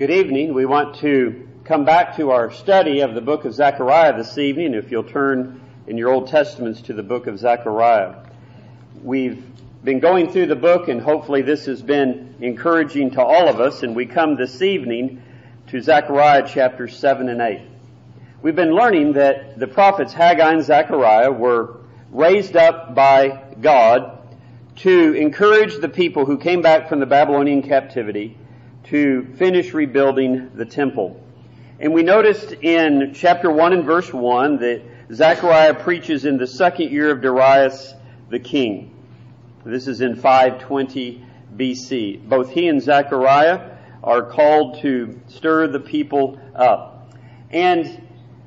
Good evening. We want to come back to our study of the book of Zechariah this evening. If you'll turn in your Old Testaments to the book of Zechariah. We've been going through the book, and hopefully this has been encouraging to all of us, and we come this evening to Zechariah chapters 7 and 8. We've been learning that the prophets Haggai and Zechariah were raised up by God to encourage the people who came back from the Babylonian captivity to finish rebuilding the temple. And we noticed in chapter 1 and verse 1 that Zechariah preaches in the second year of Darius the king. This is in 520 BC. Both he and Zechariah are called to stir the people up. And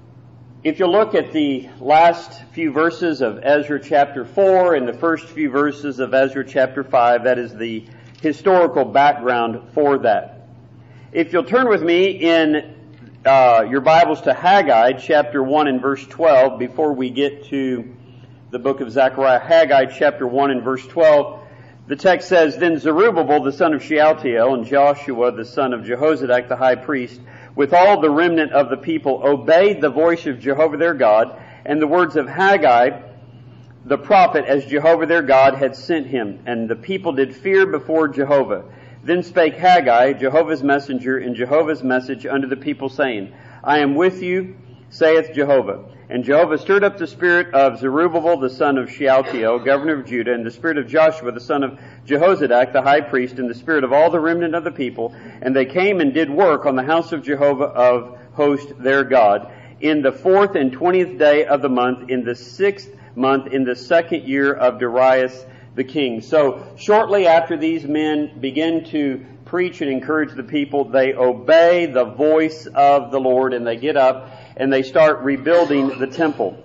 if you look at the last few verses of Ezra chapter 4 and the first few verses of Ezra chapter 5, that is the historical background for that. If you'll turn with me in your Bibles to Haggai chapter 1 and verse 12 before we get to the book of Zechariah. Haggai chapter 1 and verse 12, the text says, Then Zerubbabel the son of Shealtiel and Joshua the son of Jehozadak the high priest with all the remnant of the people obeyed the voice of Jehovah their God and the words of Haggai the prophet as Jehovah their God had sent him. And the people did fear before Jehovah. Then spake Haggai, Jehovah's messenger, in Jehovah's message unto the people, saying, I am with you, saith Jehovah. And Jehovah stirred up the spirit of Zerubbabel the son of Shealtiel, governor of Judah, and the spirit of Joshua the son of Jehozadak the high priest, and the spirit of all the remnant of the people. And they came and did work on the house of Jehovah of hosts their God, in the 4th and 20th day of the month, in the 6th month, in the second year of Darius the king. So shortly after these men begin to preach and encourage the people, they obey the voice of the Lord, and they get up and they start rebuilding the temple.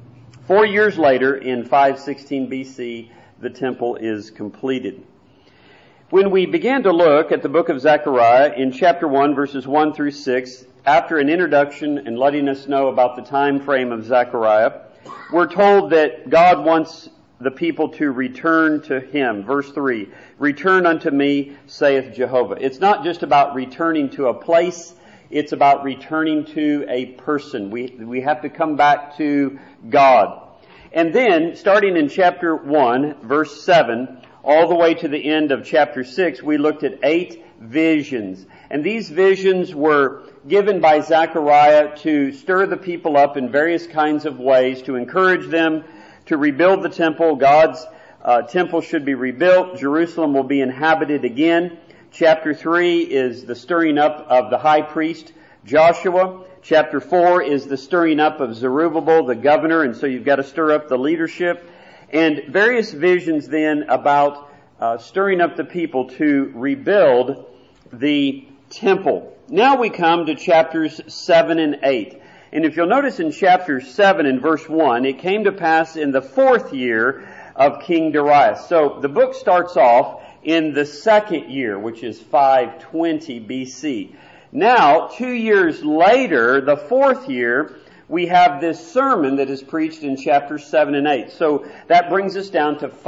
4 years later, in 516 BC, the temple is completed. When we began to look at the book of Zechariah in chapter 1, verses 1 through 6, after an introduction and letting us know about the time frame of Zechariah, we're told that God wants the people to return to Him. Verse 3, Return unto me, saith Jehovah. It's not just about returning to a place, it's about returning to a person. We have to come back to God. And then, starting in chapter 1, verse 7, all the way to the end of chapter 6, we looked at 8 visions. And these visions were given by Zechariah to stir the people up in various kinds of ways, to encourage them to rebuild the temple. God's temple should be rebuilt. Jerusalem will be inhabited again. Chapter 3 is the stirring up of the high priest, Joshua. Chapter 4 is the stirring up of Zerubbabel, the governor, and so you've got to stir up the leadership. And various visions then about stirring up the people to rebuild the temple. Now we come to chapters 7 and 8. And if you'll notice in chapter 7 and verse 1, it came to pass in the 4th year of King Darius. So the book starts off in the second year, which is 520 BC. Now, 2 years later, the 4th year, we have this sermon that is preached in chapters 7 and 8. So that brings us down to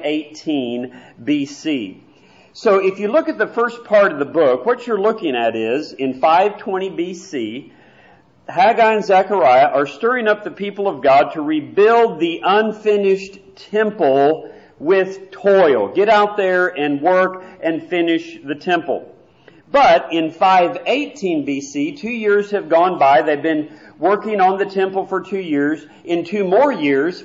518 BC. So if you look at the first part of the book, what you're looking at is, in 520 BC, Haggai and Zechariah are stirring up the people of God to rebuild the unfinished temple with toil. Get out there and work and finish the temple. But in 518 BC, 2 years have gone by. They've been working on the temple for 2 years. In 2 more years,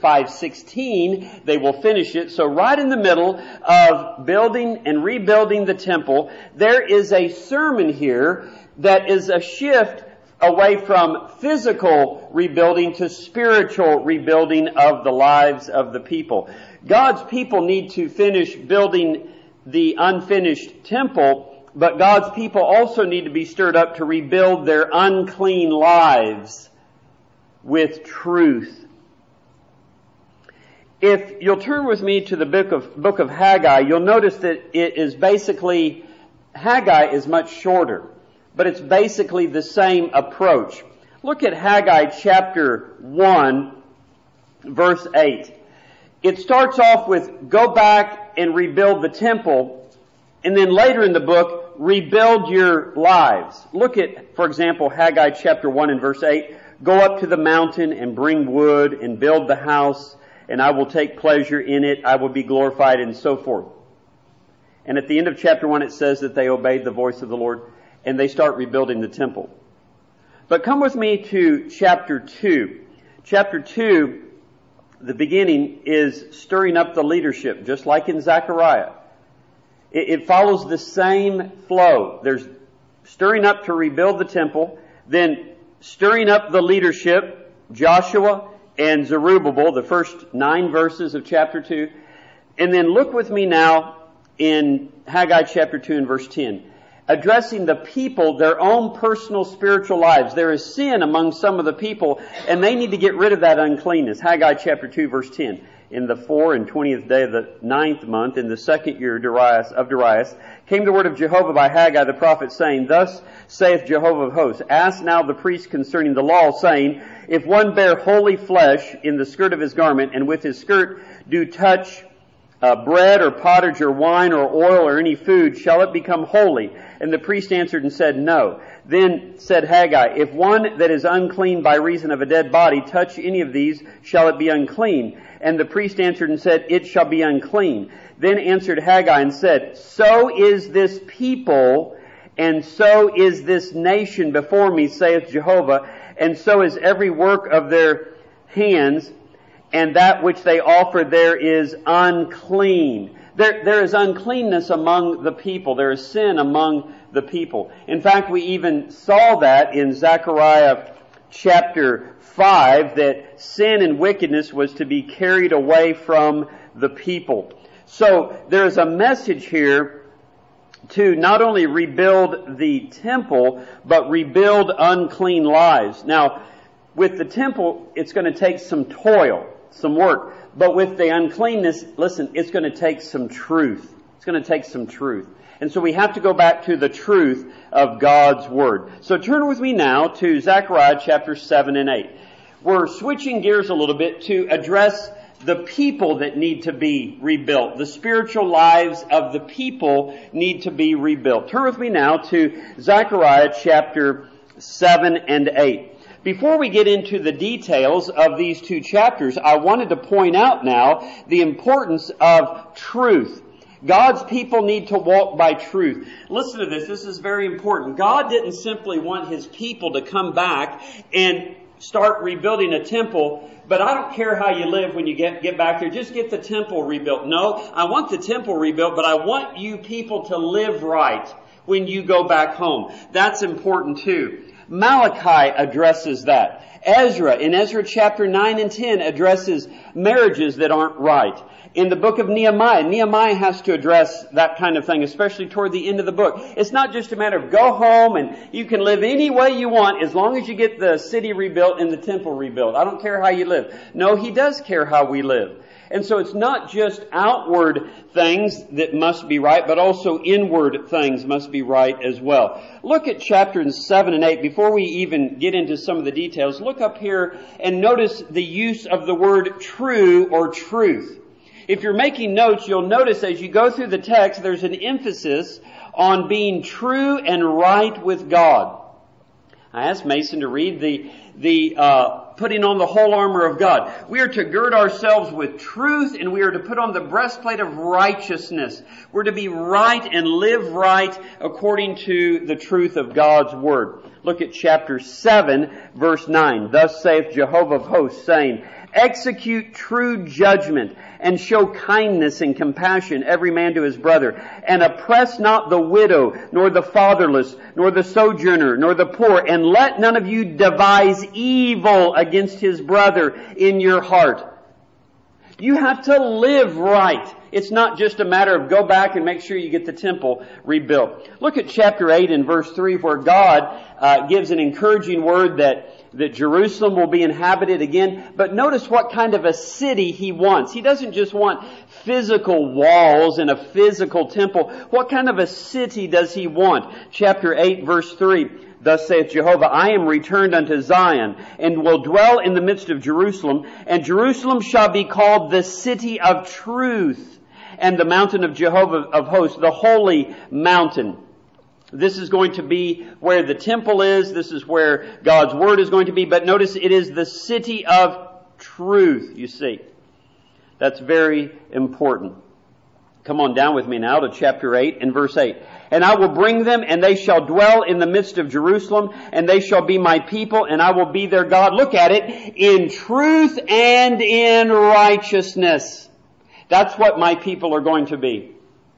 516, they will finish it. So right in the middle of building and rebuilding the temple, there is a sermon here that is a shift away from physical rebuilding to spiritual rebuilding of the lives of the people. God's people need to finish building the unfinished temple, but God's people also need to be stirred up to rebuild their unclean lives with truth. If you'll turn with me to the book of Haggai, you'll notice that it is basically, Haggai is much shorter, but it's basically the same approach. Look at Haggai chapter 1, verse 8. It starts off with, go back and rebuild the temple, and then later in the book, rebuild your lives. Look at, for example, Haggai chapter 1 and verse 8. Go up to the mountain and bring wood and build the house, and I will take pleasure in it. I will be glorified, and so forth. And at the end of chapter 1 it says that they obeyed the voice of the Lord and they start rebuilding the temple. But come with me to chapter 2. Chapter 2, the beginning is stirring up the leadership, just like in Zechariah. It follows the same flow. There's stirring up to rebuild the temple, then stirring up the leadership, Joshua and Zerubbabel, the first 9 verses of chapter 2. And then look with me now in Haggai chapter 2 and verse 10. Addressing the people, their own personal spiritual lives. There is sin among some of the people, and they need to get rid of that uncleanness. Haggai chapter 2 verse 10. In the 24th day of the 9th month, in the 2nd year of Darius, came the word of Jehovah by Haggai the prophet, saying, Thus saith Jehovah of hosts, Ask now the priest concerning the law, saying, If one bear holy flesh in the skirt of his garment, and with his skirt do touch bread or pottage or wine or oil or any food, shall it become holy? And the priest answered and said, No. Then said Haggai, If one that is unclean by reason of a dead body touch any of these, shall it be unclean? And the priest answered and said, It shall be unclean. Then answered Haggai and said, So is this people, and so is this nation before me, saith Jehovah, and so is every work of their hands, and that which they offer there is unclean. There is uncleanness among the people. There is sin among the people. In fact, we even saw that in Zechariah chapter 5, that sin and wickedness was to be carried away from the people. So there is a message here to not only rebuild the temple, but rebuild unclean lives. Now, with the temple, it's going to take some toil, some work. But with the uncleanness, listen, it's going to take some truth. It's going to take some truth. And so we have to go back to the truth of God's Word. So turn with me now to Zechariah chapter 7 and 8. We're switching gears a little bit to address the people that need to be rebuilt. The spiritual lives of the people need to be rebuilt. Turn with me now to Zechariah chapter 7 and 8. Before we get into the details of these 2 chapters, I wanted to point out now the importance of truth. God's people need to walk by truth. Listen to this. This is very important. God didn't simply want His people to come back and start rebuilding a temple, but I don't care how you live when you get back there. Just get the temple rebuilt. No, I want the temple rebuilt, but I want you people to live right when you go back home. That's important too. Malachi addresses that. Ezra, in Ezra chapter 9 and 10, addresses marriages that aren't right. In the book of Nehemiah has to address that kind of thing, especially toward the end of the book. It's not just a matter of go home and you can live any way you want as long as you get the city rebuilt and the temple rebuilt. I don't care how you live. No, He does care how we live. And so it's not just outward things that must be right, but also inward things must be right as well. Look at chapters 7 and 8. Before we even get into some of the details, look up here and notice the use of the word true or truth. If you're making notes, you'll notice as you go through the text, there's an emphasis on being true and right with God. I asked Mason to read the putting on the whole armor of God. We are to gird ourselves with truth, and we are to put on the breastplate of righteousness. We're to be right and live right according to the truth of God's Word. Look at chapter 7, verse 9. Thus saith Jehovah of hosts, saying, Execute true judgment, and show kindness and compassion every man to his brother, and oppress not the widow, nor the fatherless, nor the sojourner, nor the poor, and let none of you devise evil against his brother in your heart. You have to live right. It's not just a matter of go back and make sure you get the temple rebuilt. Look at chapter 8 and verse 3 where God gives an encouraging word that Jerusalem will be inhabited again. But notice what kind of a city He wants. He doesn't just want physical walls and a physical temple. What kind of a city does He want? Chapter 8 verse 3. Thus saith Jehovah, I am returned unto Zion, and will dwell in the midst of Jerusalem, and Jerusalem shall be called the city of truth, and the mountain of Jehovah of hosts, the holy mountain. This is going to be where the temple is. This is where God's Word is going to be. But notice it is the city of truth, you see. That's very important. Come on down with me now to chapter 8 and verse 8. And I will bring them, and they shall dwell in the midst of Jerusalem, and they shall be my people, and I will be their God. Look at it. In truth and in righteousness. That's what my people are going to be.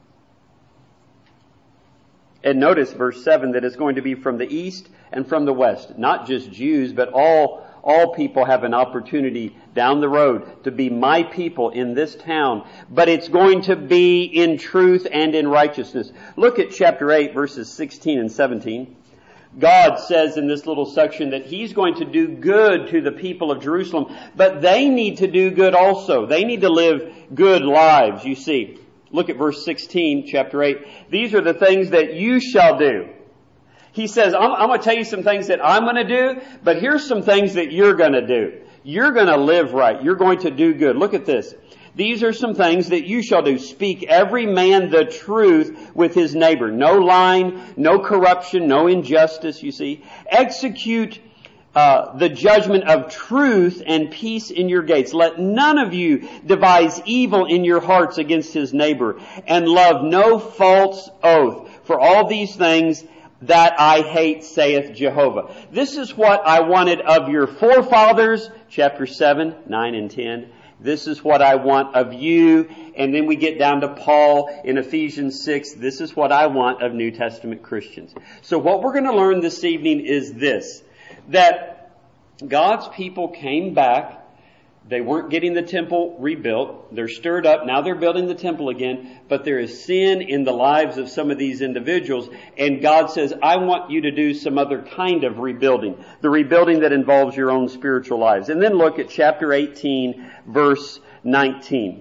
And notice verse 7 that it's going to be from the east and from the west. Not just Jews, but all people have an opportunity down the road to be my people in this town. But it's going to be in truth and in righteousness. Look at chapter 8, verses 16 and 17. God says in this little section that He's going to do good to the people of Jerusalem, but they need to do good also. They need to live good lives, you see. Look at verse 16, chapter 8. These are the things that you shall do. He says, I'm going to tell you some things that I'm going to do, but here's some things that you're going to do. You're going to live right. You're going to do good. Look at this. These are some things that you shall do. Speak every man the truth with his neighbor. No lying, no corruption, no injustice, you see. Execute the judgment of truth and peace in your gates. Let none of you devise evil in your hearts against his neighbor, and love no false oath. For all these things that I hate, saith Jehovah. This is what I wanted of your forefathers, chapter 7, 9, and 10. This is what I want of you. And then we get down to Paul in Ephesians 6. This is what I want of New Testament Christians. So what we're going to learn this evening is this, that God's people came back. They weren't getting the temple rebuilt. They're stirred up. Now they're building the temple again. But there is sin in the lives of some of these individuals. And God says, I want you to do some other kind of rebuilding. The rebuilding that involves your own spiritual lives. And then look at chapter 18, verse 19.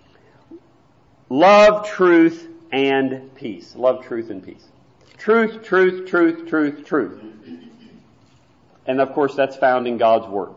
Love, truth, and peace. Love, truth, and peace. Truth, truth, truth, truth, truth. And of course that's found in God's Word.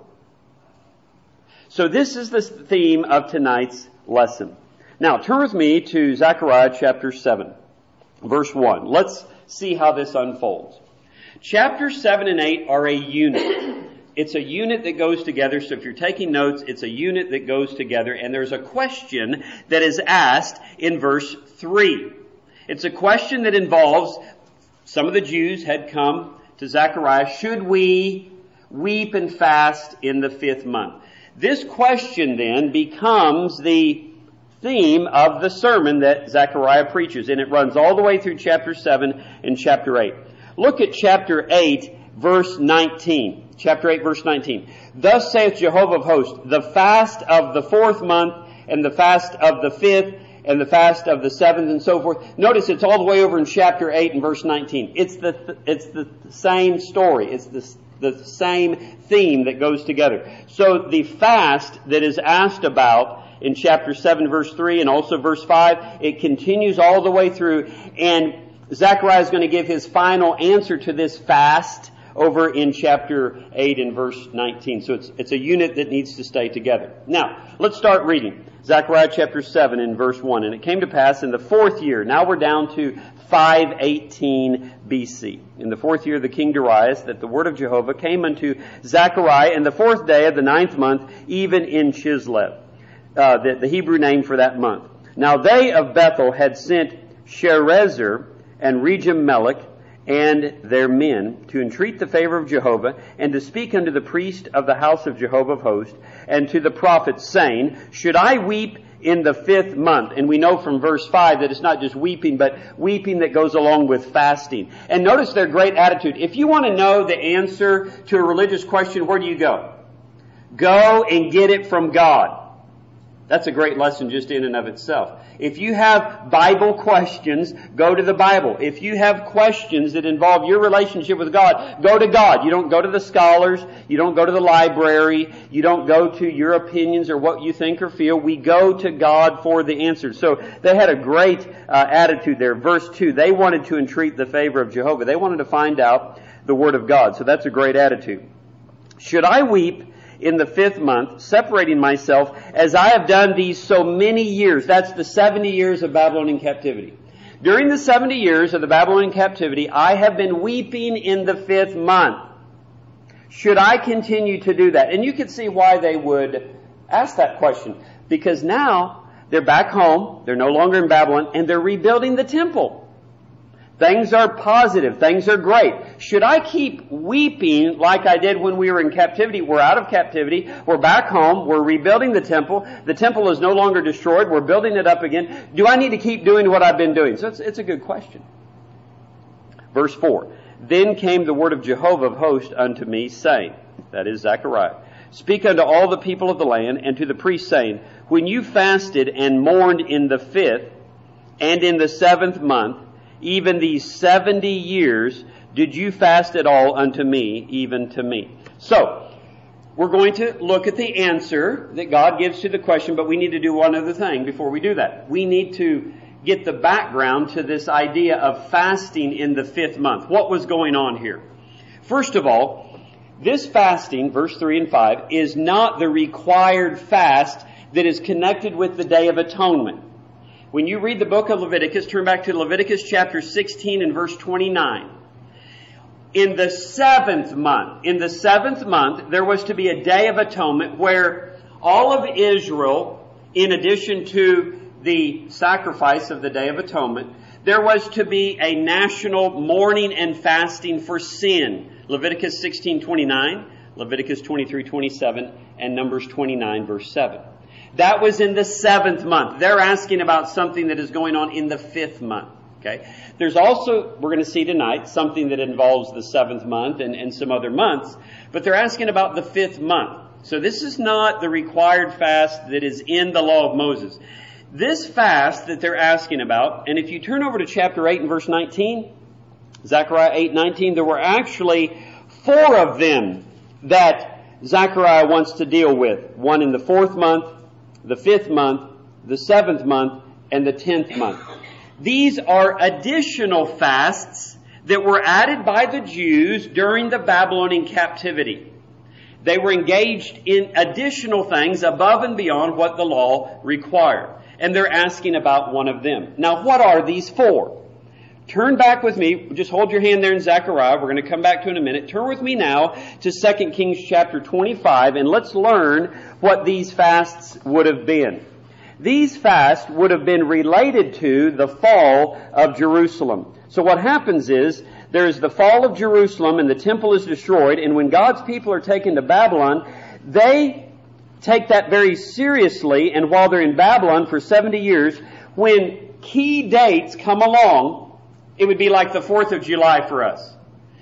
So this is the theme of tonight's lesson. Now turn with me to Zechariah chapter 7, verse 1. Let's see how this unfolds. Chapters 7 and 8 are a unit. It's a unit that goes together. So if you're taking notes, it's a unit that goes together. And there's a question that is asked in verse 3. It's a question that involves, some of the Jews had come to Zechariah, should we weep and fast in the 5th month? This question then becomes the theme of the sermon that Zechariah preaches, and it runs all the way through chapter 7 and chapter 8. Look at chapter 8, verse 19. Chapter 8, verse 19. Thus saith Jehovah of hosts, the fast of the 4th month, and the fast of the 5th, and the fast of the 7th, and so forth. Notice it's all the way over in chapter 8 and verse 19. It's the same story. It's the same theme that goes together. So the fast that is asked about in chapter 7 verse 3 and also verse 5, it continues all the way through, and Zechariah is going to give his final answer to this fast over in chapter 8 and verse 19. So it's a unit that needs to stay together. Now, let's start reading. Zechariah chapter 7 and verse 1. And it came to pass in the 4th year, now we're down to 518 BC. In the 4th year of the king Darius, that the word of Jehovah came unto Zechariah in the 4th day of the 9th month, even in Chislev, the Hebrew name for that month. Now they of Bethel had sent Sherezer and Regem-Melech and their men to entreat the favor of Jehovah, and to speak unto the priest of the house of Jehovah of hosts, and to the prophets, saying, should I weep in the 5th month? And we know from verse 5 that it's not just weeping, but weeping that goes along with fasting. And notice their great attitude. If you want to know the answer to a religious question, where do you go? Go and get it from God. That's a great lesson just in and of itself. If you have Bible questions, go to the Bible. If you have questions that involve your relationship with God, go to God. You don't go to the scholars. You don't go to the library. You don't go to your opinions or what you think or feel. We go to God for the answers. So they had a great attitude there. Verse 2, they wanted to entreat the favor of Jehovah. They wanted to find out the Word of God. So that's a great attitude. Should I weep in the 5th month, separating myself, as I have done these so many years? That's the 70 years of Babylonian captivity. During the 70 years of the Babylonian captivity, I have been weeping in the 5th month. Should I continue to do that? And you can see why they would ask that question. Because now they're back home, they're no longer in Babylon, and they're rebuilding the temple. Things are positive. Things are great. Should I keep weeping like I did when we were in captivity? We're out of captivity. We're back home. We're rebuilding the temple. The temple is no longer destroyed. We're building it up again. Do I need to keep doing what I've been doing? So it's a good question. Verse 4. Then came the word of Jehovah of hosts unto me, saying, that is Zechariah, speak unto all the people of the land and to the priests, saying, when you fasted and mourned in the 5th and in the 7th month, even these 70 years, did you fast at all unto me, even to me? So, we're going to look at the answer that God gives to the question, but we need to do one other thing before we do that. We need to get the background to this idea of fasting in the 5th month. What was going on here? First of all, this fasting, verse 3 and 5, is not the required fast that is connected with the Day of Atonement. When you read the book of Leviticus, turn back to Leviticus chapter 16 and verse 29. In the 7th month, there was to be a Day of Atonement where all of Israel, in addition to the sacrifice of the Day of Atonement, there was to be a national mourning and fasting for sin. Leviticus 16:29, Leviticus 23:27, and Numbers 29 verse 7. That was in the 7th month. They're asking about something that is going on in the 5th month. Okay. There's also, we're going to see tonight, something that involves the 7th month and some other months, but they're asking about the 5th month. So this is not the required fast that is in the law of Moses. This fast that they're asking about, and if you turn over to chapter 8 and verse 19, Zechariah 8:19, there were actually 4 of them that Zechariah wants to deal with. One in the 4th month, the 5th month, the 7th month, and the 10th month. These are additional fasts that were added by the Jews during the Babylonian captivity. They were engaged in additional things above and beyond what the law required. And they're asking about one of them. Now, what are these 4? Turn back with me. Just hold your hand there in Zechariah. We're going to come back to it in a minute. Turn with me now to 2 Kings chapter 25, and let's learn what these fasts would have been. These fasts would have been related to the fall of Jerusalem. So what happens is, there is the fall of Jerusalem and the temple is destroyed, and when God's people are taken to Babylon, they take that very seriously, and while they're in Babylon for 70 years, when key dates come along, it would be like the 4th of July for us.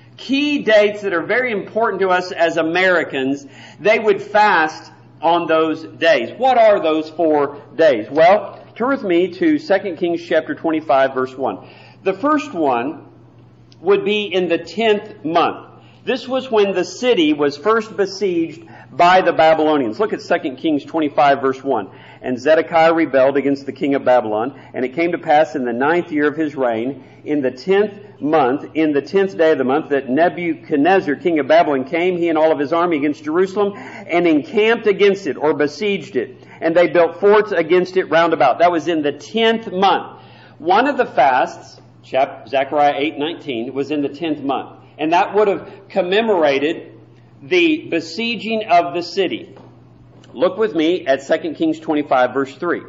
Key dates that are very important to us as Americans, they would fast on those days. What are those 4 days? Well, turn with me to 2 Kings chapter 25 verse 1. The first one would be in the 10th month. This was when the city was first besieged by the Babylonians. Look at 2 Kings 25 verse 1. And Zedekiah rebelled against the king of Babylon, and it came to pass in the 9th year of his reign, in the 10th month, in the 10th day of the month, that Nebuchadnezzar, king of Babylon, came, he and all of his army, against Jerusalem, and encamped against it, or besieged it. And they built forts against it round about. That was in the 10th month. One of the fasts, Zechariah 8:19, was in the 10th month. And that would have commemorated the besieging of the city. Look with me at 2 Kings 25 verse 3.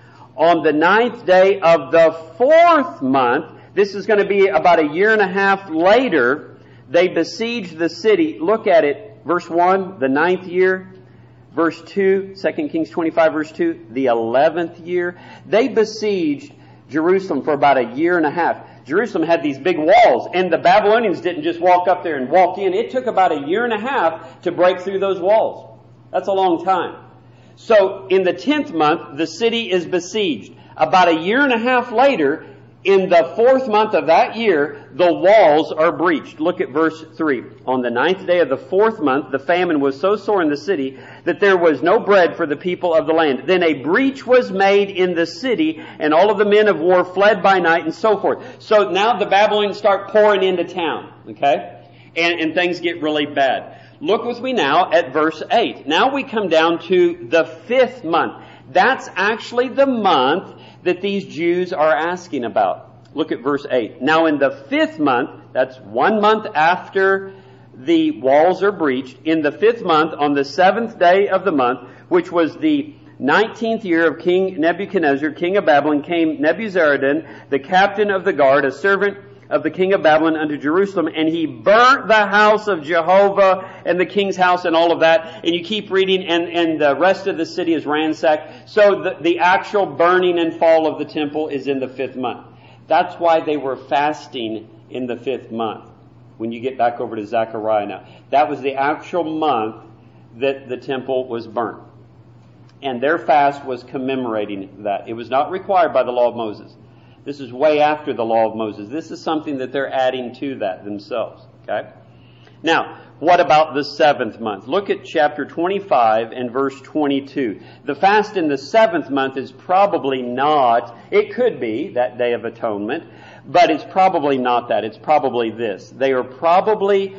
On the 9th day of the 4th month, this is going to be about a year and a half later, they besieged the city. Look at it. Verse 1, the 9th year. Verse 2, 2 Kings 25 verse 2, the 11th year. They besieged Jerusalem for about a year and a half. Jerusalem had these big walls, and the Babylonians didn't just walk up there and walk in. It took about a year and a half to break through those walls. That's a long time. So, in the 10th month, the city is besieged. About a year and a half later, in the 4th month of that year, the walls are breached. Look at verse 3. On the 9th day of the 4th month, the famine was so sore in the city that there was no bread for the people of the land. Then a breach was made in the city, and all of the men of war fled by night, and so forth. So now the Babylonians start pouring into town, okay? And things get really bad. Look with me now at verse 8. Now we come down to the 5th month. That's actually the month that these Jews are asking about. Look at verse 8. Now in the 5th month, that's 1 month after the walls are breached, in the 5th month, on the 7th day of the month, which was the 19th year of King Nebuchadnezzar, king of Babylon, came Nebuzaradan, the captain of the guard, a servant of the king of Babylon, unto Jerusalem, and he burnt the house of Jehovah and the king's house and all of that. And you keep reading, and the rest of the city is ransacked. So the actual burning and fall of the temple is in the 5th month. That's why they were fasting in the 5th month. When you get back over to Zechariah now, that was the actual month that the temple was burnt. And their fast was commemorating that. It was not required by the law of Moses. This is way after the law of Moses. This is something that they're adding to that themselves. Okay? Now, what about the 7th month? Look at chapter 25 and verse 22. The fast in the 7th month is probably not, it could be that Day of Atonement, but it's probably not that. It's probably this. They are probably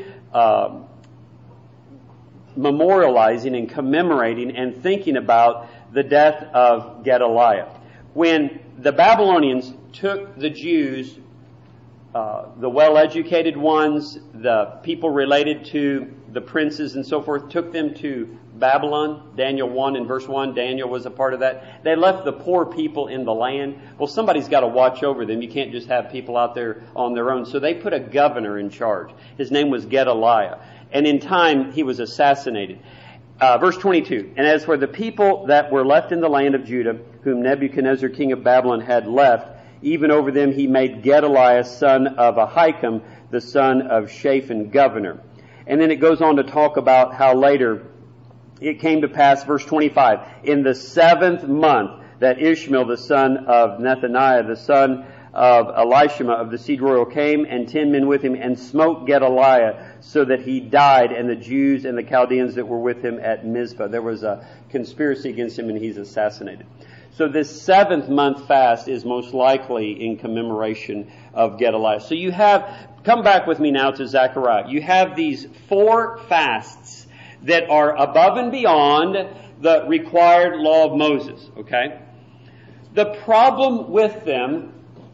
memorializing and commemorating and thinking about the death of Gedaliah. When the Babylonians took the Jews, the well-educated ones, the people related to the princes and so forth, took them to Babylon. Daniel 1 and verse 1, Daniel was a part of that. They left the poor people in the land. Well, somebody's got to watch over them. You can't just have people out there on their own. So they put a governor in charge. His name was Gedaliah. And in time, he was assassinated. Verse 22, and as for the people that were left in the land of Judah, whom Nebuchadnezzar, king of Babylon, had left, even over them he made Gedaliah, son of Ahikam, the son of Shaphan, governor. And then it goes on to talk about how later it came to pass, verse 25, in the 7th month that Ishmael, the son of Nethaniah, the son of Elishama of the seed royal, came, and 10 men with him, and smote Gedaliah, so that he died, and the Jews and the Chaldeans that were with him at Mizpah. There was a conspiracy against him, and he's assassinated. So this 7th month fast is most likely in commemoration of Gedaliah. So you have, come back with me now to Zechariah. You have these 4 fasts that are above and beyond the required law of Moses, okay? The problem with them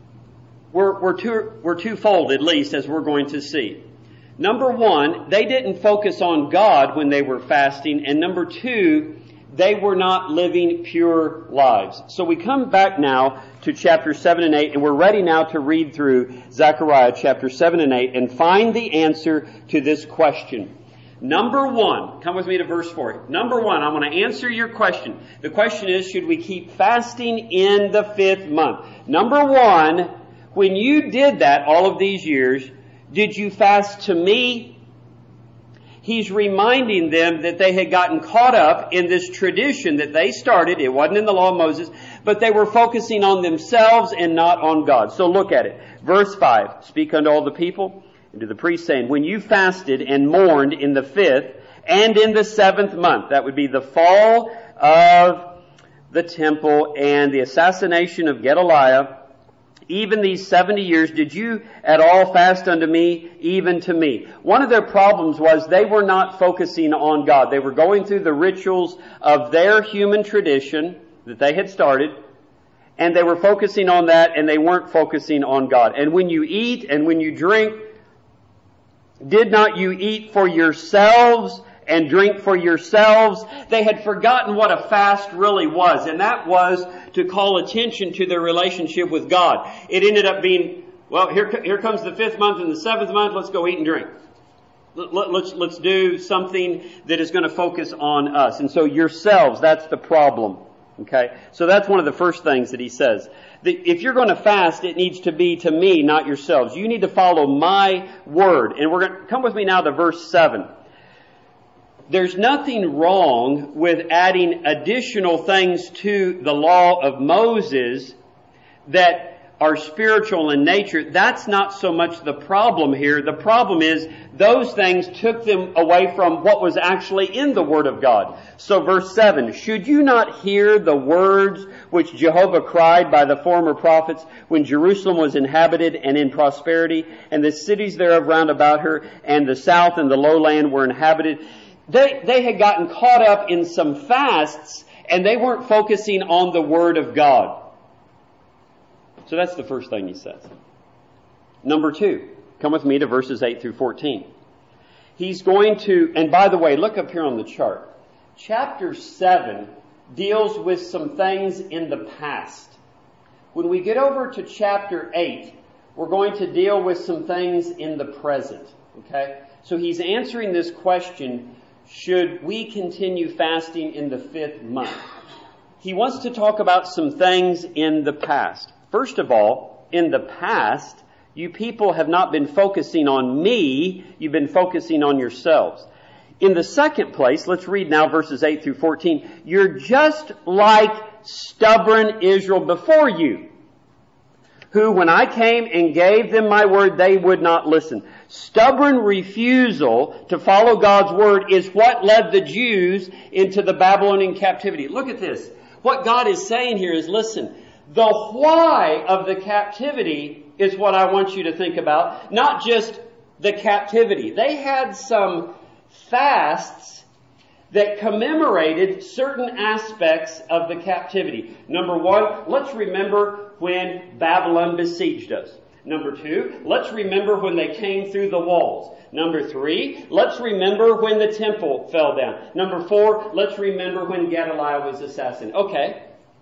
were twofold, at least, as we're going to see. Number 1, they didn't focus on God when they were fasting, and number 2, they were not living pure lives. So we come back now to chapter 7 and 8, and we're ready now to read through Zechariah chapter 7 and 8 and find the answer to this question. Number 1, come with me to verse 4. Number 1, I want to answer your question. The question is, should we keep fasting in the 5th month? Number 1, when you did that all of these years, did you fast to me? He's reminding them that they had gotten caught up in this tradition that they started. It wasn't in the law of Moses, but they were focusing on themselves and not on God. So look at it. Verse 5, speak unto all the people and to the priests, saying, when you fasted and mourned in the 5th and in the 7th month, that would be the fall of the temple and the assassination of Gedaliah, even these 70 years, did you at all fast unto me, even to me? One of their problems was they were not focusing on God. They were going through the rituals of their human tradition that they had started, and they were focusing on that, and they weren't focusing on God. And when you eat and when you drink, did not you eat for yourselves and drink for yourselves? They had forgotten what a fast really was, and that was to call attention to their relationship with God. It ended up being, well, here comes the 5th month and the 7th month, let's go eat and drink. Let's do something that is going to focus on us. And so yourselves, that's the problem. Okay? So that's one of the first things that he says. If you're going to fast, it needs to be to me, not yourselves. You need to follow my word. And we're going to come with me now to verse 7. There's nothing wrong with adding additional things to the law of Moses that are spiritual in nature. That's not so much the problem here. The problem is those things took them away from what was actually in the Word of God. So verse 7, should you not hear the words which Jehovah cried by the former prophets when Jerusalem was inhabited and in prosperity, and the cities thereof round about her, and the south and the lowland were inhabited? They had gotten caught up in some fasts, and they weren't focusing on the Word of God. So that's the first thing he says. Number 2, come with me to verses 8 through 14. He's going to, and by the way, look up here on the chart. Chapter 7 deals with some things in the past. When we get over to chapter 8, we're going to deal with some things in the present. Okay? So he's answering this question, should we continue fasting in the 5th month? He wants to talk about some things in the past. First of all, in the past, you people have not been focusing on me, you've been focusing on yourselves. In the second place, let's read now verses 8 through 14. You're just like stubborn Israel before you, who when I came and gave them my word, they would not listen. Stubborn refusal to follow God's word is what led the Jews into the Babylonian captivity. Look at this. What God is saying here is, listen, the why of the captivity is what I want you to think about, not just the captivity. They had some fasts that commemorated certain aspects of the captivity. Number 1, let's remember when Babylon besieged us. Number 2, let's remember when they came through the walls. Number 3, let's remember when the temple fell down. Number 4, let's remember when Gedaliah was assassinated. Okay.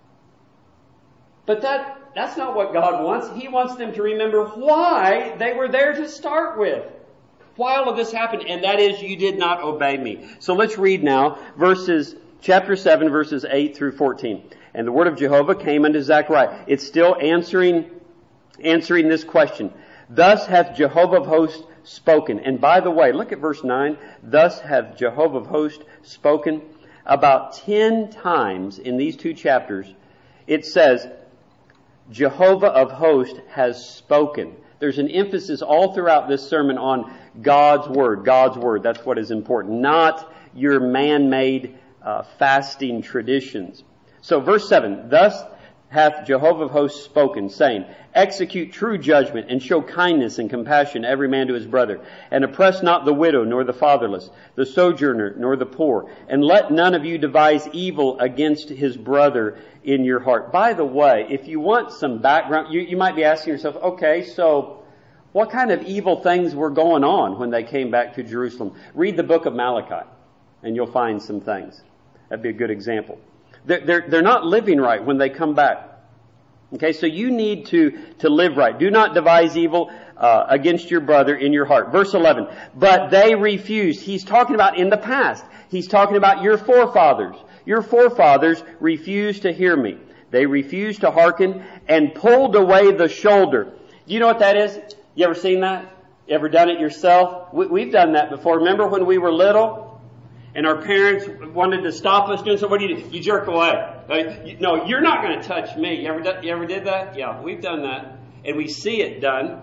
But that's not what God wants. He wants them to remember why they were there to start with. Why all of this happened, and that is, you did not obey me. So let's read now chapter 7, verses 8 through 14. And the word of Jehovah came unto Zechariah. It's still answering this question. Thus hath Jehovah of hosts spoken. And by the way, look at verse 9. Thus hath Jehovah of hosts spoken. About 10 times in these 2 chapters, it says, Jehovah of hosts has spoken. There's an emphasis all throughout this sermon on God's word. God's word. That's what is important. Not your man-made fasting traditions. So verse 7, thus hath Jehovah of hosts spoken, saying, execute true judgment, and show kindness and compassion every man to his brother, and oppress not the widow, nor the fatherless, the sojourner, nor the poor, and let none of you devise evil against his brother in your heart. By the way, if you want some background, you might be asking yourself, okay, so what kind of evil things were going on when they came back to Jerusalem? Read the book of Malachi, and you'll find some things. That'd be a good example. They're not living right when they come back. Okay, so you need to live right. Do not devise evil against your brother in your heart. Verse 11, but they refused. He's talking about in the past. He's talking about your forefathers. Your forefathers refused to hear me. They refused to hearken and pulled away the shoulder. Do you know what that is? You ever seen that? You ever done it yourself? We've done that before. Remember when we were little? And our parents wanted to stop us doing so. What do? You jerk away. No, you're not going to touch me. You ever did that? Yeah, we've done that. And we see it done.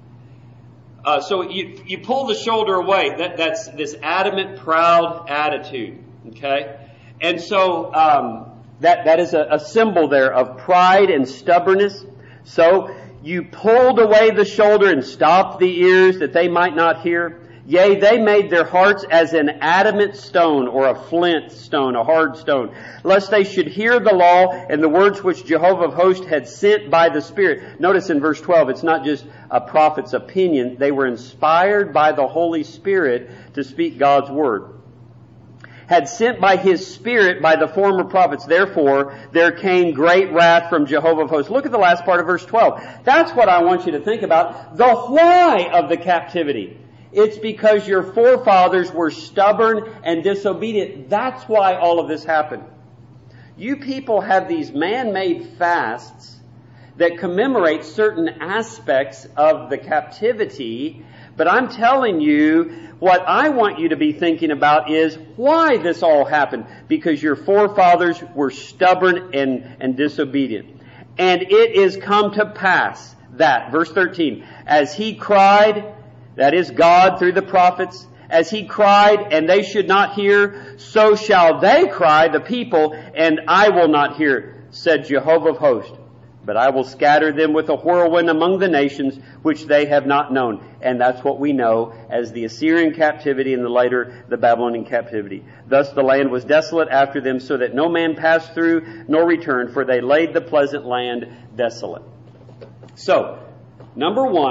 So you pull the shoulder away. That's this adamant, proud attitude. Okay? And so that is a symbol there of pride and stubbornness. So you pulled away the shoulder and stopped the ears that they might not hear. Yea, they made their hearts as an adamant stone, or a flint stone, a hard stone, lest they should hear the law and the words which Jehovah of hosts had sent by the Spirit. Notice in verse 12, it's not just a prophet's opinion. They were inspired by the Holy Spirit to speak God's word. Had sent by His Spirit by the former prophets. Therefore, there came great wrath from Jehovah of hosts. Look at the last part of verse 12. That's what I want you to think about. The why of the captivity. It's because your forefathers were stubborn and disobedient. That's why all of this happened. You people have these man-made fasts that commemorate certain aspects of the captivity, but I'm telling you, what I want you to be thinking about is why this all happened. Because your forefathers were stubborn and disobedient. And it is come to pass that, verse 13, as He cried, that is God through the prophets, as He cried and they should not hear, so shall they cry, the people, and I will not hear, said Jehovah of hosts. But I will scatter them with a whirlwind among the nations which they have not known. And that's what we know as the Assyrian captivity and later the Babylonian captivity. Thus the land was desolate after them, so that no man passed through nor returned, for they laid the pleasant land desolate. So, number one,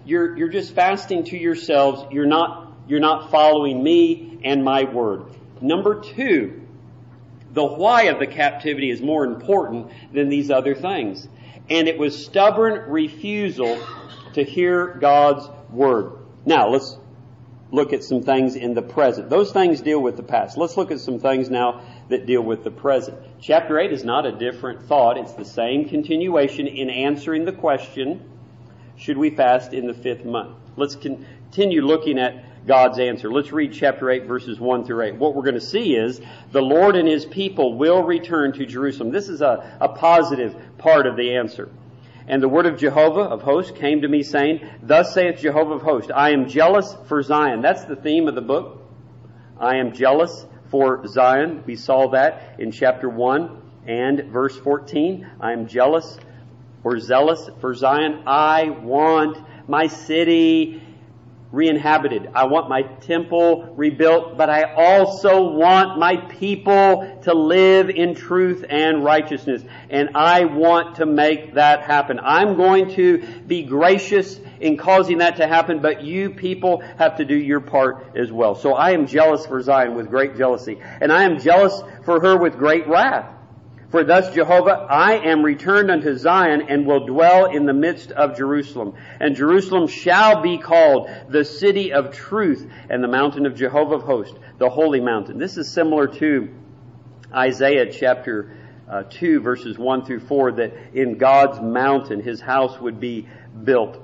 you're just fasting to yourselves. You're not following me and my word. Number two, the why of the captivity is more important than these other things. And it was stubborn refusal to hear God's word. Now, let's look at some things in the present. Those things deal with the past. Let's look at some things now that deal with the present. Chapter 8 is not a different thought. It's the same continuation in answering the question, should we fast in the 5th month? Let's continue looking at God's answer. Let's read chapter 8, verses 1 through 8. What we're going to see is the Lord and His people will return to Jerusalem. This is a positive part of the answer. And the word of Jehovah of hosts came to me, saying, Thus saith Jehovah of hosts, I am jealous for Zion. That's the theme of the book. I am jealous for Zion. We saw that in chapter 1 and verse 14. I am jealous or zealous for Zion. I want my city re-inhabited. I want my temple rebuilt, but I also want my people to live in truth and righteousness. And I want to make that happen. I'm going to be gracious in causing that to happen, but you people have to do your part as well. So I am jealous for Zion with great jealousy, and I am jealous for her with great wrath. For thus Jehovah, I am returned unto Zion and will dwell in the midst of Jerusalem. And Jerusalem shall be called the city of truth and the mountain of Jehovah of hosts, the holy mountain. This is similar to Isaiah chapter 2 verses 1 through 4, that in God's mountain His house would be built.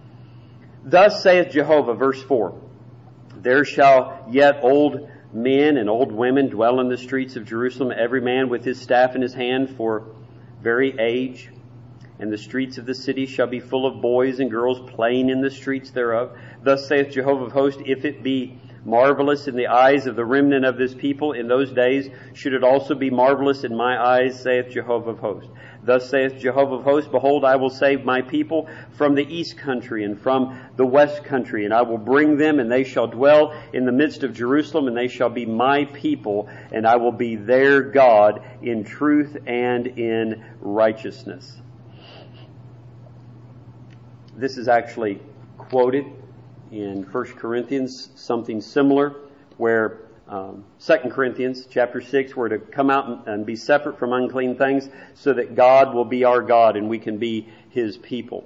Thus saith Jehovah, verse 4, There shall yet old men and old women dwell in the streets of Jerusalem, every man with his staff in his hand for very age. And the streets of the city shall be full of boys and girls playing in the streets thereof. Thus saith Jehovah of hosts, If it be marvelous in the eyes of the remnant of this people in those days, should it also be marvelous in my eyes, saith Jehovah of hosts. Thus saith Jehovah of hosts, Behold, I will save my people from the east country and from the west country, and I will bring them, and they shall dwell in the midst of Jerusalem, and they shall be my people, and I will be their God in truth and in righteousness. This is actually quoted in 1 Corinthians, something similar, where 2 Corinthians chapter 6, we're to come out and be separate from unclean things so that God will be our God and we can be His people.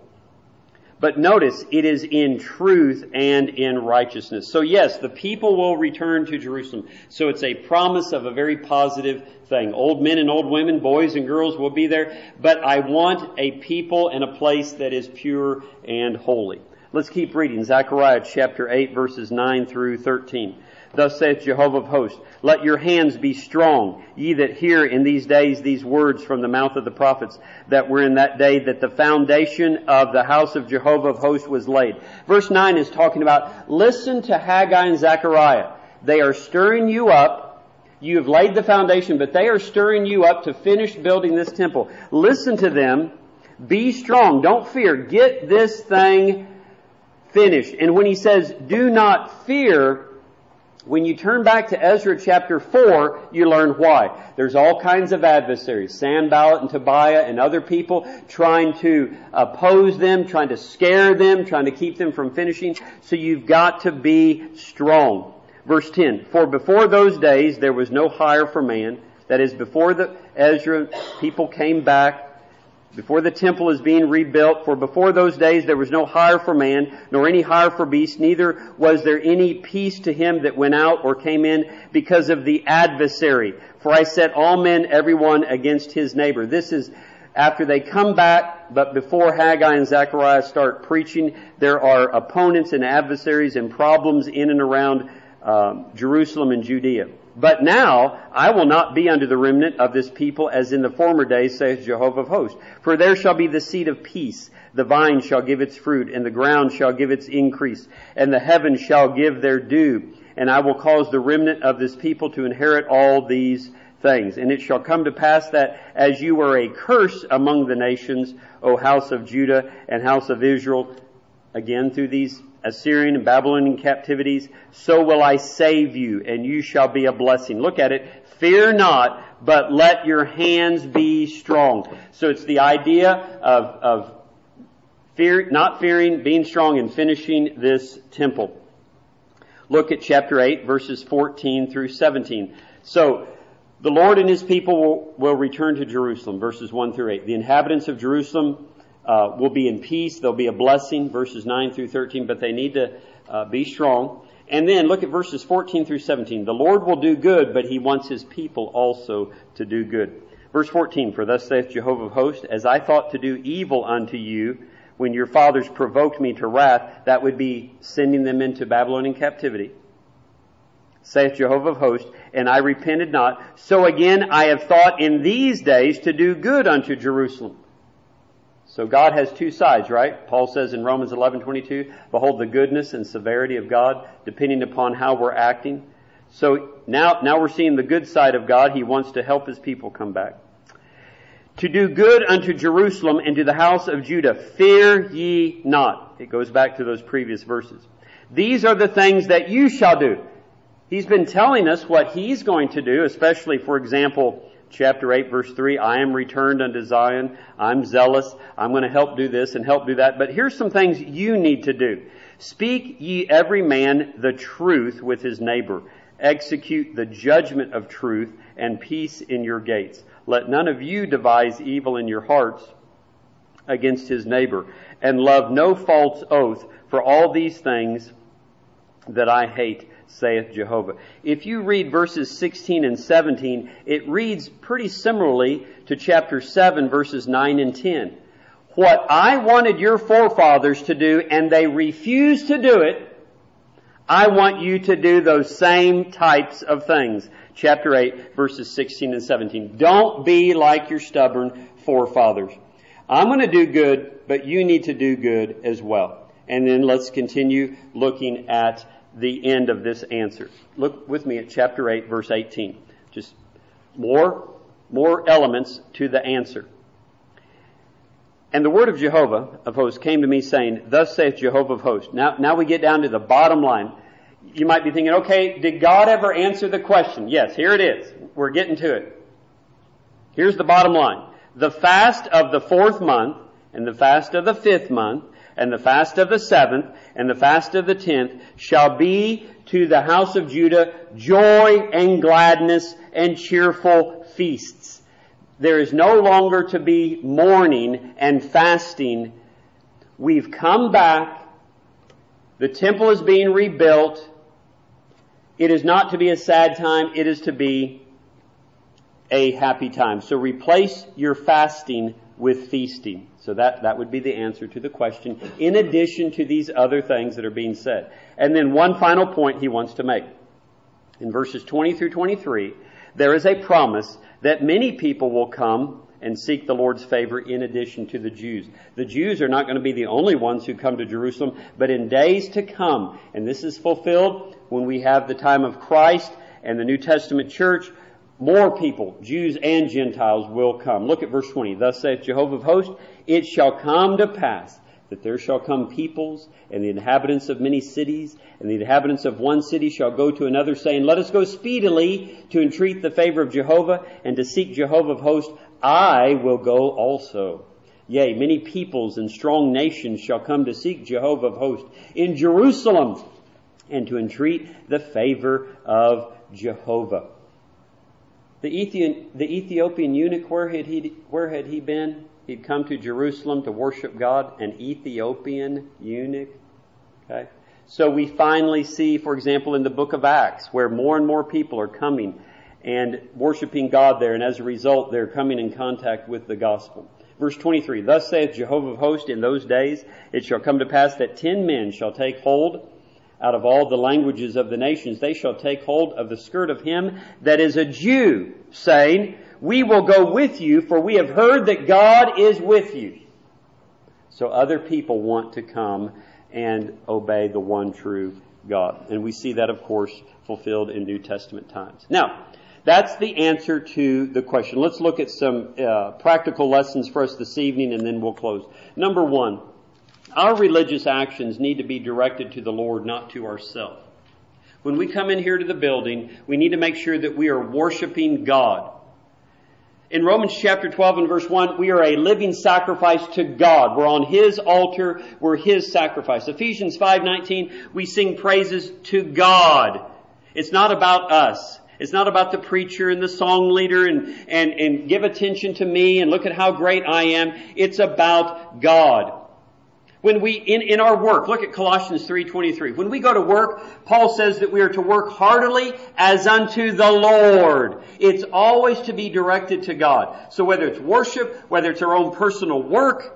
But notice, it is in truth and in righteousness. So yes, the people will return to Jerusalem. So it's a promise of a very positive thing. Old men and old women, boys and girls will be there. But I want a people and a place that is pure and holy. Let's keep reading. Zechariah chapter 8, verses 9 through 13. Thus saith Jehovah of hosts, Let your hands be strong, ye that hear in these days these words from the mouth of the prophets that were in that day, that the foundation of the house of Jehovah of hosts was laid. Verse 9 is talking about, listen to Haggai and Zechariah. They are stirring you up. You have laid the foundation, but they are stirring you up to finish building this temple. Listen to them. Be strong. Don't fear. Get this thing finished. And when he says, do not fear, when you turn back to Ezra chapter 4, you learn why. There's all kinds of adversaries, Sanballat and Tobiah and other people trying to oppose them, trying to scare them, trying to keep them from finishing. So you've got to be strong. Verse 10, For before those days there was no hire for man. That is, before the Ezra people came back, before the temple is being rebuilt, for before those days there was no hire for man, nor any hire for beast, neither was there any peace to him that went out or came in, because of the adversary. For I set all men, every one, against his neighbor. This is after they come back, but before Haggai and Zechariah start preaching, there are opponents and adversaries and problems in and around Jerusalem and Judea. But now I will not be unto the remnant of this people as in the former days, saith Jehovah of hosts. For there shall be the seed of peace. The vine shall give its fruit, and the ground shall give its increase, and the heavens shall give their dew. And I will cause the remnant of this people to inherit all these things. And it shall come to pass that as you were a curse among the nations, O house of Judah and house of Israel, again through these Assyrian and Babylonian captivities, so will I save you, and you shall be a blessing. Look at it. Fear not, but let your hands be strong. So it's the idea of not fearing, being strong, and finishing this temple. Look at chapter 8, verses 14 through 17. So, the Lord and His people will return to Jerusalem, verses 1 through 8. The inhabitants of Jerusalem will be in peace. There'll be a blessing, verses 9 through 13, but they need to be strong. And then look at verses 14 through 17. The Lord will do good, but He wants His people also to do good. Verse 14, for thus saith Jehovah of hosts, as I thought to do evil unto you when your fathers provoked me to wrath, that would be sending them into Babylonian captivity. Saith Jehovah of hosts, and I repented not. So again I have thought in these days to do good unto Jerusalem. So God has two sides, right? Paul says in Romans 11:22, behold the goodness and severity of God, depending upon how we're acting. So now we're seeing the good side of God. He wants to help His people come back. To do good unto Jerusalem and to the house of Judah, fear ye not. It goes back to those previous verses. These are the things that you shall do. He's been telling us what He's going to do, especially, for example, chapter 8, verse 3, I am returned unto Zion. I'm zealous. I'm going to help do this and help do that. But here's some things you need to do. Speak ye every man the truth with his neighbor. Execute the judgment of truth and peace in your gates. Let none of you devise evil in your hearts against his neighbor. And love no false oath, for all these things that I hate, saith Jehovah. If you read verses 16 and 17, it reads pretty similarly to chapter 7, verses 9 and 10. What I wanted your forefathers to do, and they refused to do it, I want you to do those same types of things. Chapter 8, verses 16 and 17. Don't be like your stubborn forefathers. I'm going to do good, but you need to do good as well. And then let's continue looking at the end of this answer. Look with me at chapter 8, verse 18. Just more elements to the answer. And the word of Jehovah of hosts came to me, saying, thus saith Jehovah of hosts. Now we get down to the bottom line. You might be thinking, okay, did God ever answer the question? Yes, here it is. We're getting to it. Here's the bottom line. The fast of the 4th month, and the fast of the 5th month, and the fast of the 7th, and the fast of the 10th shall be to the house of Judah joy and gladness and cheerful feasts. There is no longer to be mourning and fasting. We've come back. The temple is being rebuilt. It is not to be a sad time. It is to be a happy time. So replace your fasting with feasting. So that would be the answer to the question, in addition to these other things that are being said. And then one final point he wants to make. In verses 20 through 23, there is a promise that many people will come and seek the Lord's favor in addition to the Jews. The Jews are not going to be the only ones who come to Jerusalem, but in days to come, and this is fulfilled when we have the time of Christ and the New Testament church, more people, Jews and Gentiles, will come. Look at verse 20. Thus saith Jehovah of hosts, it shall come to pass that there shall come peoples and the inhabitants of many cities, and the inhabitants of one city shall go to another, saying, let us go speedily to entreat the favor of Jehovah and to seek Jehovah of hosts. I will go also. Yea, many peoples and strong nations shall come to seek Jehovah of hosts in Jerusalem and to entreat the favor of Jehovah. The Ethiopian eunuch, where had he been? He'd come to Jerusalem to worship God, an Ethiopian eunuch. Okay? So we finally see, for example, in the book of Acts, where more and more people are coming and worshiping God there, and as a result, they're coming in contact with the gospel. Verse 23, thus saith Jehovah of hosts, in those days it shall come to pass that 10 men shall take hold out of all the languages of the nations. They shall take hold of the skirt of him that is a Jew, saying, we will go with you, for we have heard that God is with you. So other people want to come and obey the one true God. And we see that, of course, fulfilled in New Testament times. Now, that's the answer to the question. Let's look at some practical lessons for us this evening, and then we'll close. Number one, our religious actions need to be directed to the Lord, not to ourselves. When we come in here to the building, we need to make sure that we are worshiping God. In Romans chapter 12 and verse 1, we are a living sacrifice to God. We're on His altar. We're His sacrifice. Ephesians 5:19, we sing praises to God. It's not about us. It's not about the preacher and the song leader and give attention to me and look at how great I am. It's about God. When we, in our work, look at Colossians 3:23. When we go to work, Paul says that we are to work heartily as unto the Lord. It's always to be directed to God. So whether it's worship, whether it's our own personal work,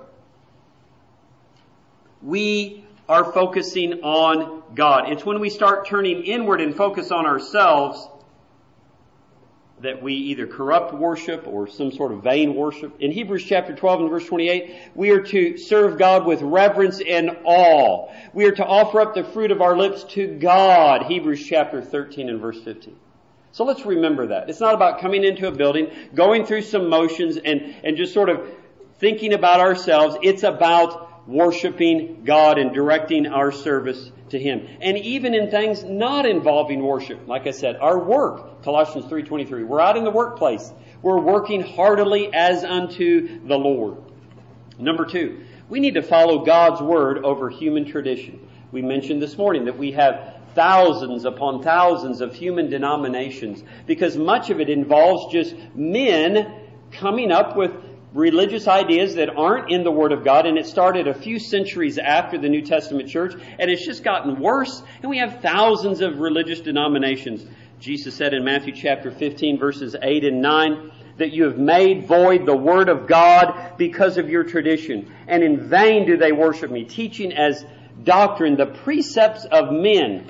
we are focusing on God. It's when we start turning inward and focus on ourselves that we either corrupt worship or some sort of vain worship. In Hebrews chapter 12 and verse 28, we are to serve God with reverence and awe. We are to offer up the fruit of our lips to God. Hebrews chapter 13 and verse 15. So let's remember that. It's not about coming into a building, going through some motions and just sort of thinking about ourselves. It's about worshiping God and directing our service to Him. And even in things not involving worship, like I said, our work, Colossians 3:23, we're out in the workplace. We're working heartily as unto the Lord. Number 2, we need to follow God's Word over human tradition. We mentioned this morning that we have thousands upon thousands of human denominations because much of it involves just men coming up with religious ideas that aren't in the Word of God, and it started a few centuries after the New Testament church, and it's just gotten worse, and we have thousands of religious denominations. Jesus said in Matthew chapter 15, verses 8 and 9, that you have made void the Word of God because of your tradition, and in vain do they worship me, teaching as doctrine the precepts of men.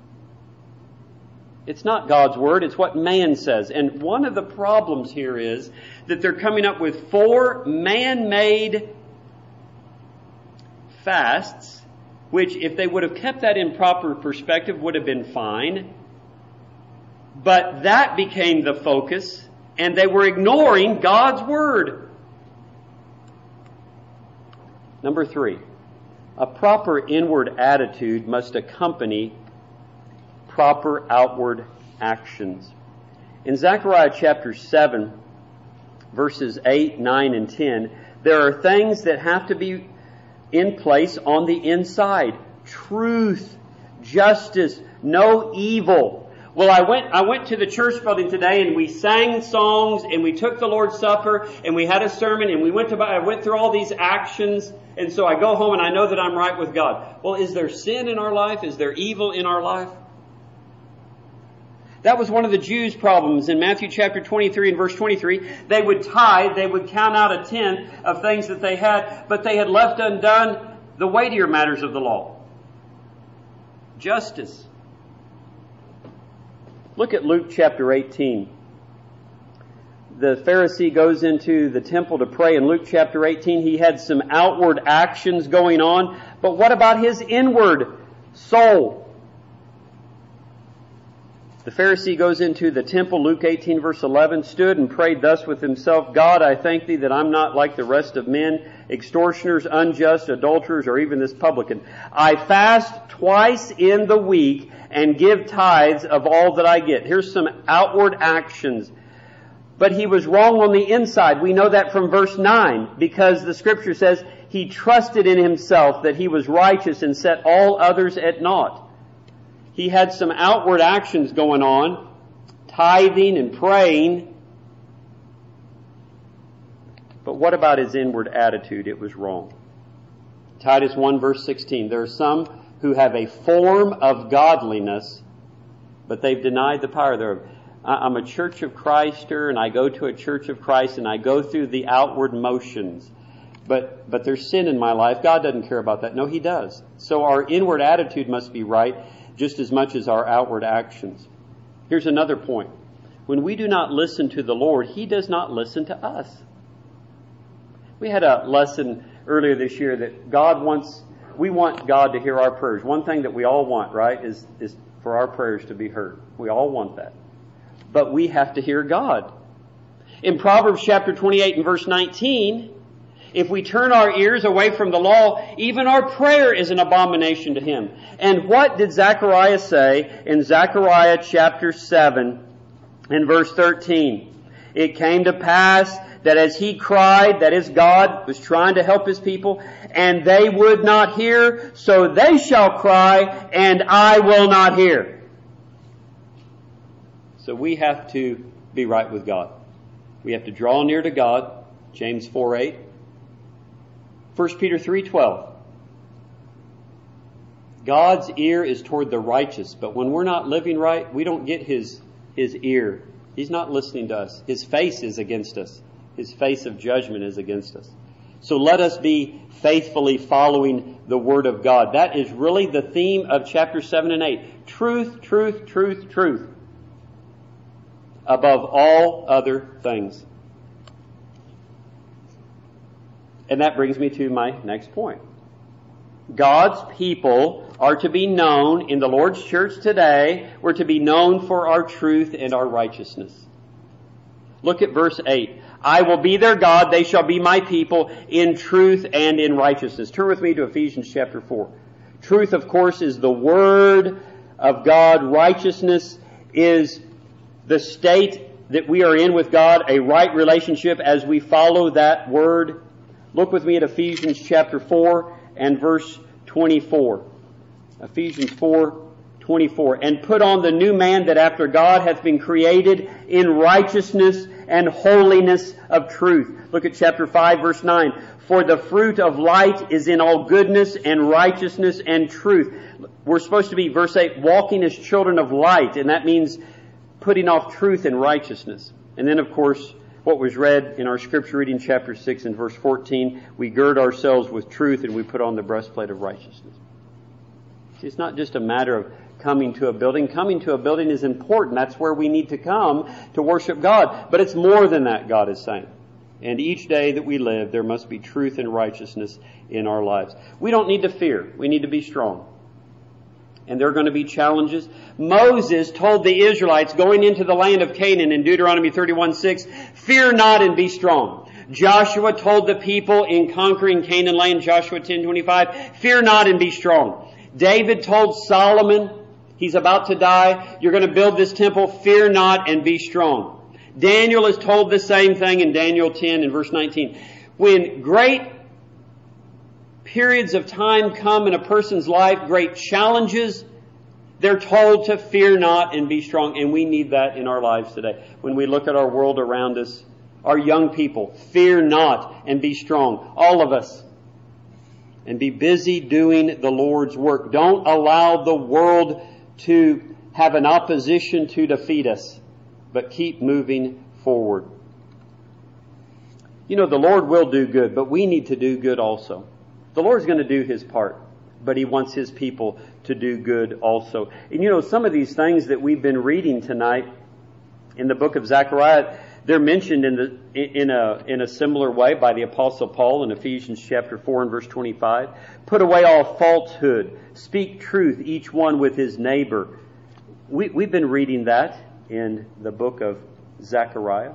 It's not God's Word, it's what man says. And one of the problems here is that they're coming up with 4 man-made fasts, which if they would have kept that in proper perspective would have been fine. But that became the focus, and they were ignoring God's Word. Number 3, a proper inward attitude must accompany proper outward actions. In Zechariah chapter 7, verses 8, 9, and 10, there are things that have to be in place on the inside. Truth, justice, no evil. Well, I went to the church building today and we sang songs and we took the Lord's Supper and we had a sermon and I went through all these actions, and so I go home and I know that I'm right with God. Well, is there sin in our life? Is there evil in our life? That was one of the Jews' problems. In Matthew chapter 23 and verse 23, they would tithe, they would count out a tenth of things that they had, but they had left undone the weightier matters of the law. Justice. Look at Luke chapter 18. The Pharisee goes into the temple to pray. In Luke chapter 18, he had some outward actions going on, but what about his inward soul? The Pharisee goes into the temple, Luke 18 verse 11, stood and prayed thus with himself, God, I thank thee that I'm not like the rest of men, extortioners, unjust, adulterers, or even this publican. I fast twice in the week and give tithes of all that I get. Here's some outward actions. But he was wrong on the inside. We know that from verse 9, because the Scripture says he trusted in himself that he was righteous and set all others at naught. He had some outward actions going on, tithing and praying. But what about his inward attitude? It was wrong. Titus 1 verse 16, there are some who have a form of godliness, but they've denied the power thereof. I'm a Church of Christer, and I go to a Church of Christ, and I go through the outward motions. But there's sin in my life. God doesn't care about that. No, He does. So our inward attitude must be right, just as much as our outward actions. Here's another point. When we do not listen to the Lord, He does not listen to us. We had a lesson earlier this year that we want God to hear our prayers. One thing that we all want, right, is for our prayers to be heard. We all want that. But we have to hear God. In Proverbs chapter 28 and verse 19, if we turn our ears away from the law, even our prayer is an abomination to Him. And what did Zechariah say in Zechariah chapter 7 and verse 13? It came to pass that as he cried, that is, God was trying to help his people, and they would not hear, so they shall cry, and I will not hear. So we have to be right with God. We have to draw near to God, James 4:8. 1 Peter 3:12. God's ear is toward the righteous, but when we're not living right, we don't get His ear. He's not listening to us. His face is against us. His face of judgment is against us. So let us be faithfully following the Word of God. That is really the theme of chapter 7 and 8. Truth, truth, truth, truth. Above all other things. And that brings me to my next point. God's people are to be known in the Lord's church today. We're to be known for our truth and our righteousness. Look at verse 8. I will be their God, they shall be my people in truth and in righteousness. Turn with me to Ephesians chapter 4. Truth, of course, is the Word of God. Righteousness is the state that we are in with God, a right relationship as we follow that Word. Look with me at Ephesians chapter 4 and verse 24. Ephesians 4:24. And put on the new man that after God hath been created in righteousness and holiness of truth. Look at chapter 5 verse 9. For the fruit of light is in all goodness and righteousness and truth. We're supposed to be, verse 8, walking as children of light. And that means putting off truth and righteousness. And then, of course, what was read in our scripture reading, chapter 6 and verse 14, we gird ourselves with truth and we put on the breastplate of righteousness. See, it's not just a matter of coming to a building. Coming to a building is important. That's where we need to come to worship God. But it's more than that, God is saying. And each day that we live, there must be truth and righteousness in our lives. We don't need to fear. We need to be strong. And there are going to be challenges. Moses told the Israelites going into the land of Canaan in Deuteronomy 31:6, fear not and be strong. Joshua told the people in conquering Canaan land, Joshua 10:25, fear not and be strong. David told Solomon, he's about to die, you're going to build this temple, fear not and be strong. Daniel is told the same thing in Daniel 10 and verse 19. When great periods of time come in a person's life, great challenges, they're told to fear not and be strong. And we need that in our lives today. When we look at our world around us, our young people, fear not and be strong. All of us. And be busy doing the Lord's work. Don't allow the world to have an opposition to defeat us, but keep moving forward. You know, the Lord will do good, but we need to do good also. The Lord's going to do His part, but He wants His people to do good also. And you know, some of these things that we've been reading tonight in the book of Zechariah, they're mentioned in a similar way by the Apostle Paul in Ephesians chapter 4 and verse 25. Put away all falsehood. Speak truth, each one with his neighbor. We've been reading that in the book of Zechariah.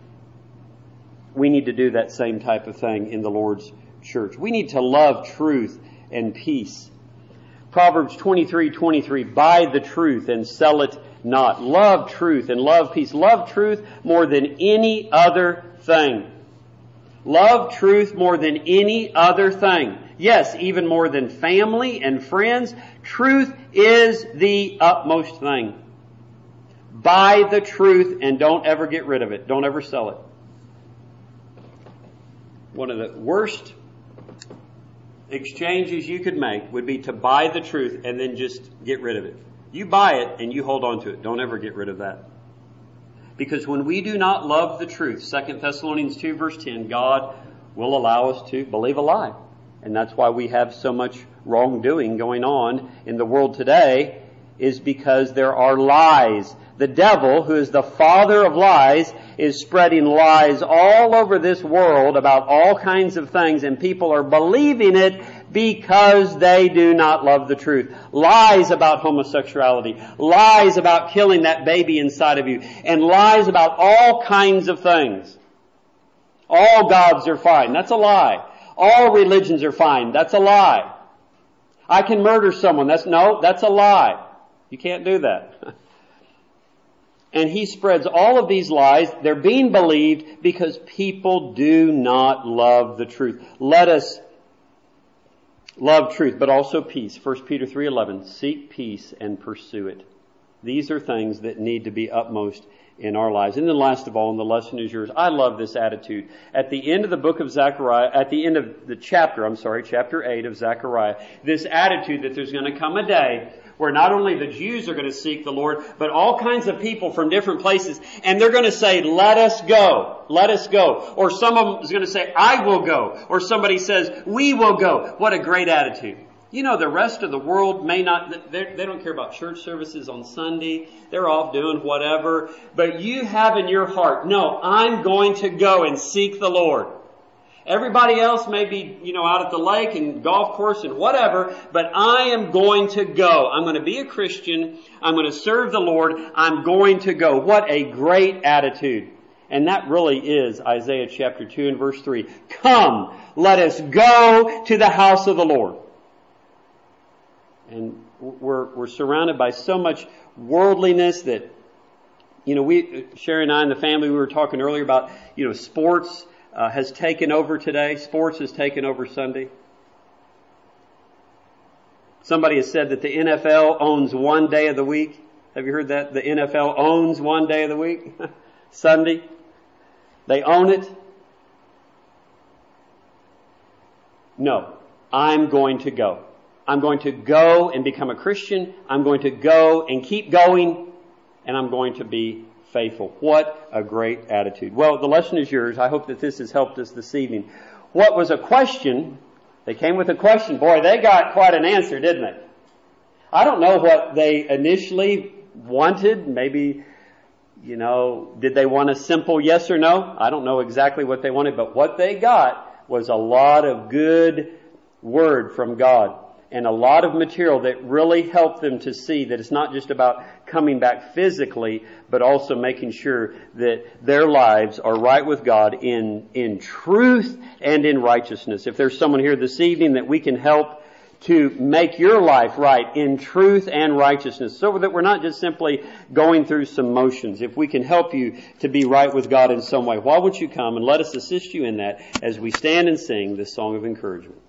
We need to do that same type of thing in the Lord's church. We need to love truth and peace. Proverbs 23:23, buy the truth and sell it not. Love truth and love peace. Love truth more than any other thing. Love truth more than any other thing. Yes, even more than family and friends. Truth is the utmost thing. Buy the truth and don't ever get rid of it. Don't ever sell it. One of the worst exchanges you could make would be to buy the truth and then just get rid of it. You buy it and you hold on to it. Don't ever get rid of that. Because when we do not love the truth, 2 Thessalonians 2 verse 10, God will allow us to believe a lie. And that's why we have so much wrongdoing going on in the world today, is because there are lies. The devil, who is the father of lies, is spreading lies all over this world about all kinds of things, and people are believing it because they do not love the truth. Lies about homosexuality, lies about killing that baby inside of you, and lies about all kinds of things. All gods are fine. That's a lie. All religions are fine. That's a lie. I can murder someone. That's a lie. You can't do that. And he spreads all of these lies. They're being believed because people do not love the truth. Let us love truth, but also peace. 1 Peter 3:11, seek peace and pursue it. These are things that need to be upmost in our lives. And then last of all, and the lesson is yours, I love this attitude. At the end of the book of Zechariah, at the end of the chapter 8 of Zechariah, this attitude that there's going to come a day where not only the Jews are going to seek the Lord, but all kinds of people from different places, and they're going to say, let us go, let us go. Or some of them is going to say, I will go. Or somebody says, we will go. What a great attitude. You know, the rest of the world may not, they don't care about church services on Sunday. They're off doing whatever. But you have in your heart, no, I'm going to go and seek the Lord. Everybody else may be, out at the lake and golf course and whatever, but I am going to go. I'm going to be a Christian. I'm going to serve the Lord. I'm going to go. What a great attitude. And that really is Isaiah chapter 2 and verse 3. Come, let us go to the house of the Lord. And we're surrounded by so much worldliness that, Sherry and I and the family, we were talking earlier about, sports has taken over today. Sports has taken over Sunday. Somebody has said that the NFL owns one day of the week. Have you heard that? The NFL owns one day of the week. Sunday. They own it. No. I'm going to go. I'm going to go and become a Christian. I'm going to go and keep going. And I'm going to be faithful. What a great attitude. Well, the lesson is yours. I hope that this has helped us this evening. What was a question? They came with a question. Boy, they got quite an answer, didn't they? I don't know what they initially wanted. Maybe, did they want a simple yes or no? I don't know exactly what they wanted, but what they got was a lot of good word from God. And a lot of material that really helped them to see that it's not just about coming back physically, but also making sure that their lives are right with God in truth and in righteousness. If there's someone here this evening that we can help to make your life right in truth and righteousness, so that we're not just simply going through some motions. If we can help you to be right with God in some way, why won't you come and let us assist you in that as we stand and sing this song of encouragement.